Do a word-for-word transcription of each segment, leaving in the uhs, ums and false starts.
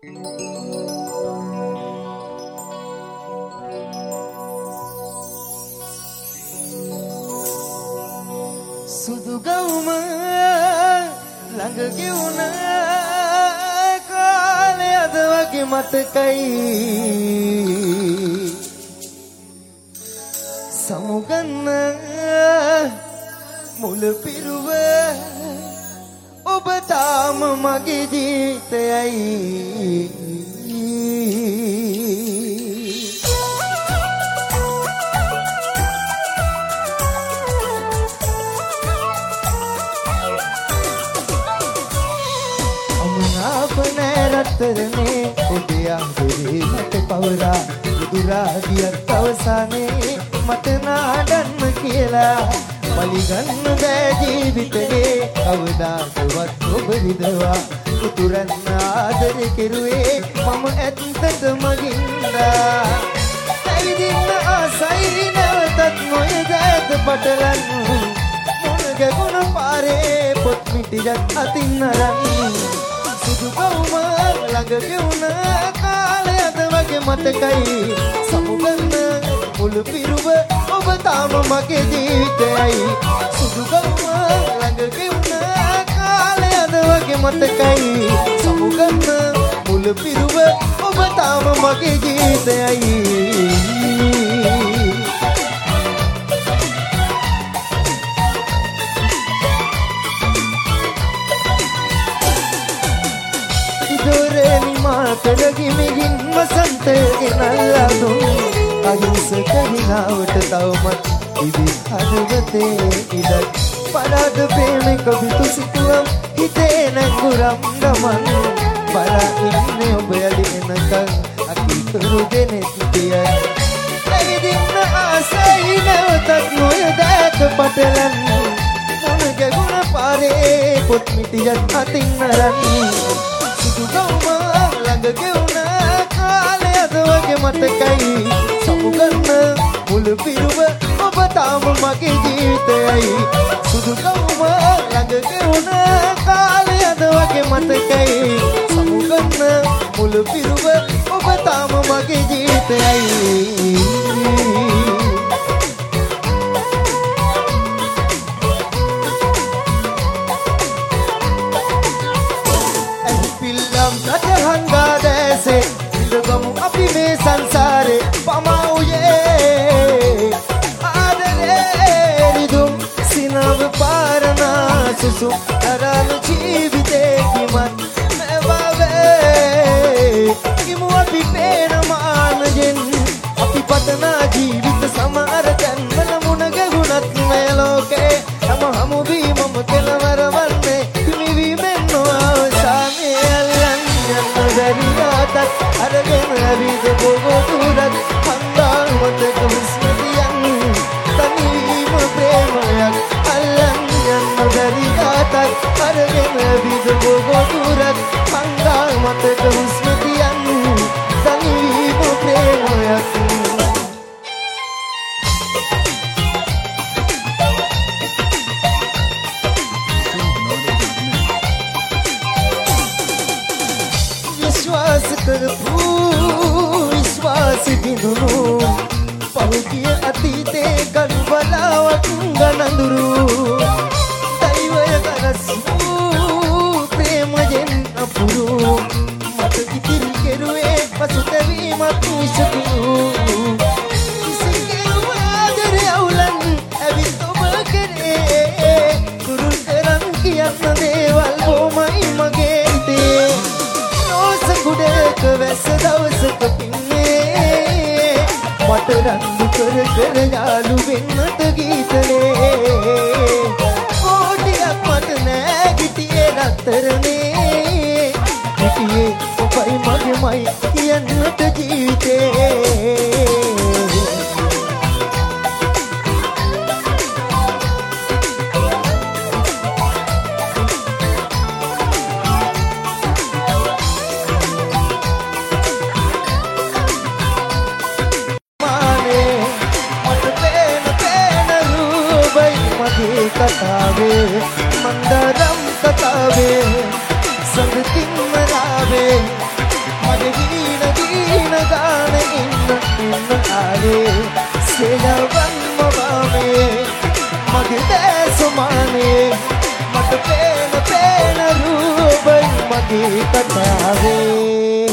සුදු ගවුම ළඟ ගෙවුන කාලේ අද වගේ මතකයි සමුගන්න මුල පිරුව ඔබ තාම මගේ ජීවිතයයි රත්තරනේ ඔබේ අංගුරේ මට පවරා දුරාදියක් අවසානේ මට නාඩන්න කියලා බලිගන්න බෑ ජීවිතේ කවදාකවත් ඔබ රිදවා උතුරන්න ආදරේ කෙරුවේ මම ඇත්තට මගින්දා ඇවිදින්න ආසයි නැවතත් නොයදත් පටලන් මොන ගැගුණ පාරේ පොත් මිටියක් අතින් අරන් සුදු ගවුම ළඟ ගෙවුන කාලේ අද වගේ මතකයි සමුගන්න මුළු පිරුව ඔබ තාම මගේ ජීවිතයයි සුදු ගවුම ළඟ ගෙවුන කාලේ අද වගේ මතකයි සමුගන්න මුළු පිරුව ඔබ තාම මගේ ජීවිතයයි කරගිමින් වසන්තේ ගෙනල්ලා දුන් අහිංසක හිනාවට තවමත් ඉදි හදවතේ ඉඩක් පරාද ප්‍රේමක බිතු සිතුවම් හිතේ නැගුරම් ගමන් බලා ඉන්නේ ඔබ යලි එනකන් අකීතුරු දෙනෙත් කියයි ඇවිදින්න ආසයි නැවතත් නොයදත් පටලන් මොන ගැගුණ පාරේ පොත් මිටියක් අතින් අරන් සුදු ගවුම ළඟ ගෙවුන කාලේ අද වගේ මතකයි සමුගන්න මුළු පිරුව ඔබ තාම මගේ ජීවිතයයි සුදු ගවුම ළඟ ගෙවුන කාලේ අද වගේ මතකයි සමුගන්න මුළු පිරුව ඔබ තාම මගේ ජීවිතයයි අපි මේ සංසාරේ පමවුයේ ආදරේ රිදුම් සිනව පාරනා සුසු කරන ජීවිතේ කිමත් නැවවේ කිමු අපි පේන මානජෙන් අපි පතනා ජීවිත සමහර තැන්වල මුණ ගැහුණත් මේ ලෝකේ හැම හමු වීමම කෙලවර වන්නේ හිමිවීමෙන් නොඅවසානේ අල්ලන් යන දරියාටත් අරගෙන ඇවිද බොහෝ දුරක් හන්දා මතක විස්මතියන් තනිවීම ප්‍රේමයක් අල්ලන් යන දරියාටත් අරගෙන ඇවිද බොහෝ දුරක් හන්දා මතක විස්මතියන් තනිවීම ප්‍රේමයක් කරපු විශ්වාස බිඳුණු පහුගිය අතීතේ කල්වලාවක් ගනඳුරු දෛවය ගරසු ප්‍රේමයෙන් අපුරු මට ඉතිරි කෙරුවේ පසුතැවීමක් විසකුරු කිසි කෙරුවා ආදරේ අවුලන් ඇවිත් ඔබ කරේ කුරුල් කරන් කියන්න දේවල් බොමයි මගේ හිතේ කුඩක වැස්ස දවසක පින්නේ මට රන්දු කර කර යාළු වෙන්නට ගීතනේ කෝටියක් මට නෑගිටියේ රත්තරනේ හිටියේ ඔබයි මගේමයි කියන්නට ජීවිතේ කතාවේ මන්දරම් කතාවේ සංගතින් මනාවේ කතාවේ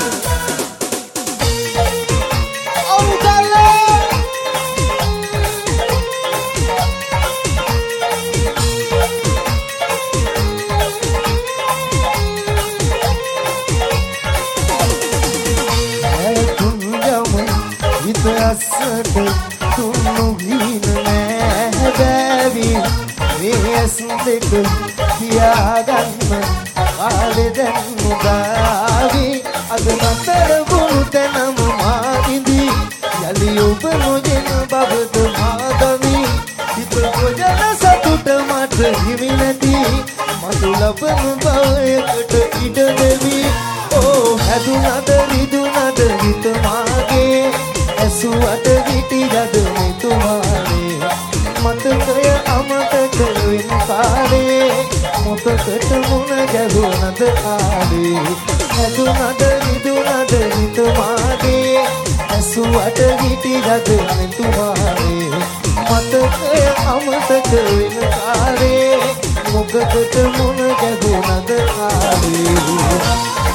අස්සට තුන්නු ගින නෑ බැවි මේ ඇස් දෙක තියාගන්න කාලෙ දැන් මුදාවි අද නතර වුණු තැනම මා ඉඳි යලි ඔබ නොගෙන බබද මාදමි හිත ගොජන සතුට මට හිමි නැති මතු ලබන බවයකට ඉඩ දෙවි ඕ හැදුනද රිදුනද හිත මාගේ ඇසුවට විටි ජද මෙතුමානේ මතකය අමතක වෙන කාලේ මොකකට මුණ ගැහුණද ආවේ හැදුනද රිදුනද හිත මාගේ ඇසුවට විටි ජද මෙතුමානේ මතකය අමතක වෙන කාලේ මොකකට මුණ ගැහුණද ආවේ